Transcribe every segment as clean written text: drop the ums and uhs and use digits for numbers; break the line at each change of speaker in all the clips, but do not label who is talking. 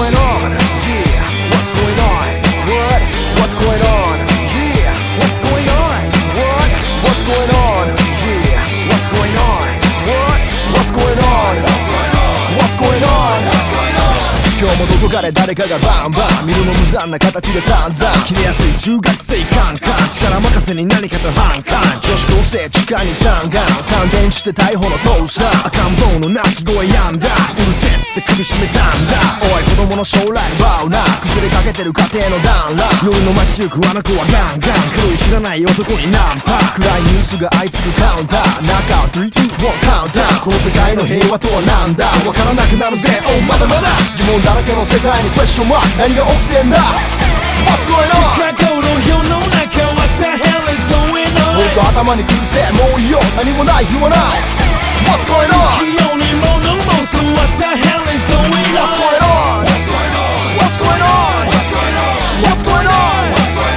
going on? Yeah, what's going on? What? What's going on? Yeah, what's going on? What? What's going on? Yeah, what's going on? What? What's going on? What's going on? 今日もどこかで誰かがバンバン見るの無残な形で散々切れやすい中学生カンカン力任せに何かと反感女子高生地下にスタンガン感電して逮捕の父さん赤ん坊の泣き声やんだうるせえっつって首絞めたんだおい子供の将来奪うな崩れかけてる家庭の団ら夜の街行くあの子はガンガン黒い知らない男にナンパ暗いニュースが相次ぐカウンター中を3、2、1カウンターこの世界の平和とはなんだわからなくなるぜおまだまだ疑問だらけの世界にクエスチョンマーク何が起きてんだ What's going on?
シカゴの世の中 What the hell is going on?
俺と頭にくるぜもういいよ何もない日はない What's going on?
気温に物申す What the hell is going on?
What's going on? What's going on? What's going on?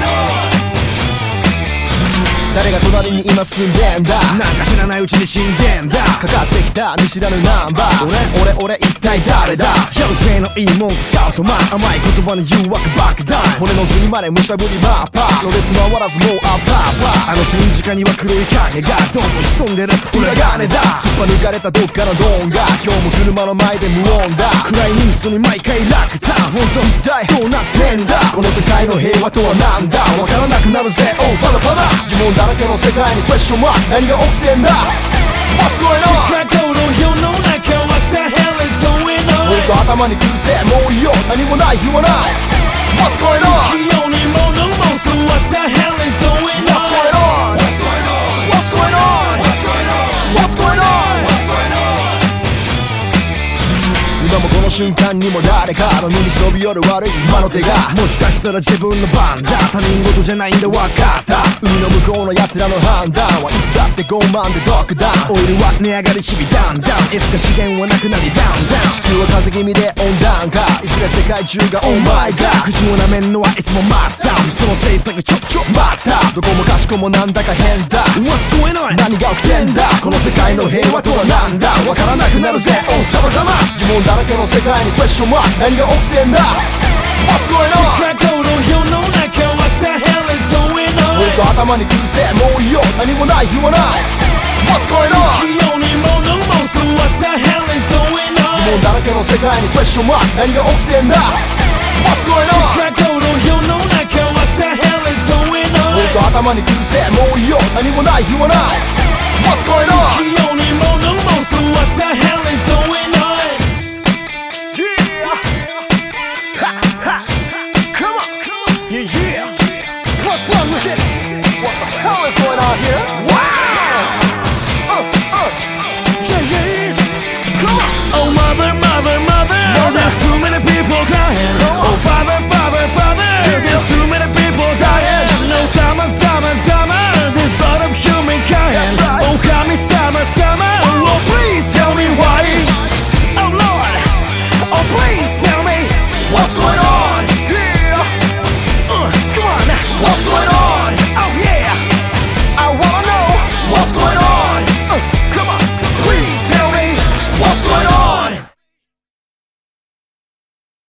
誰が隣に今住んでんだなんか知らないうちに死んでんだかかってきた見知らぬナンバー俺一体誰だ標準のいいもん使うと甘い言葉に誘惑爆弾骨の髄までむしゃぶりマーパーろれつ回らずもうアッパーパーあの戦時下には黒い影がどんどん潜んでる裏金だすっぱ抜かれたどっかのドーンが今日も車の前で無音だ暗いニュースに毎回落胆本当一体どうなってんだこの世界の平和とはなんだわからなくなるぜおうパラパラ疑問だらけの世界にクエスチョンマーク何が起きてんだ What's going on?
シカゴの世の中 What the hell is going on?
俺と頭にくるぜもういいよ何もない日はない What's going on?
気温に物申す What the hell is going on?
What's going on? What's going on? What's going on? 今もこの瞬間にも誰かの身に忍び寄る悪い魔の手がもしかしたら自分の番だ他人事じゃないんだ分かった海の向こうの奴らの判断はいつだって傲慢でドックダウンオイルは値上がり日々ダウンダウンいつか資源はなくなりダウンダウン地球は風邪気味で温暖化いずれ世界中が Oh my god 口を舐めんのはいつもマックダウンその政策ちょ待ったどこもかしこもなんだか変だ
What's going on?
何が起きてんだこの世界の平和とはなんだわからなくなるぜおうさまざま疑問だらけの世界にクエスチョンマーク何が起きてんだ What's going on?
シカゴの世の中 What the hell is going on?
俺と頭にくるぜもういいよ何もない日はない What's going on?
気温に物申す What the hell is going on?
疑問だらけの世界にクエスチョンマーク何が起きてんだ What's going on?
シカゴの世の中 What the hell is going on?
俺と頭にくるぜもういいよ何もない日はない What's going on?
気温に物申す What the hell is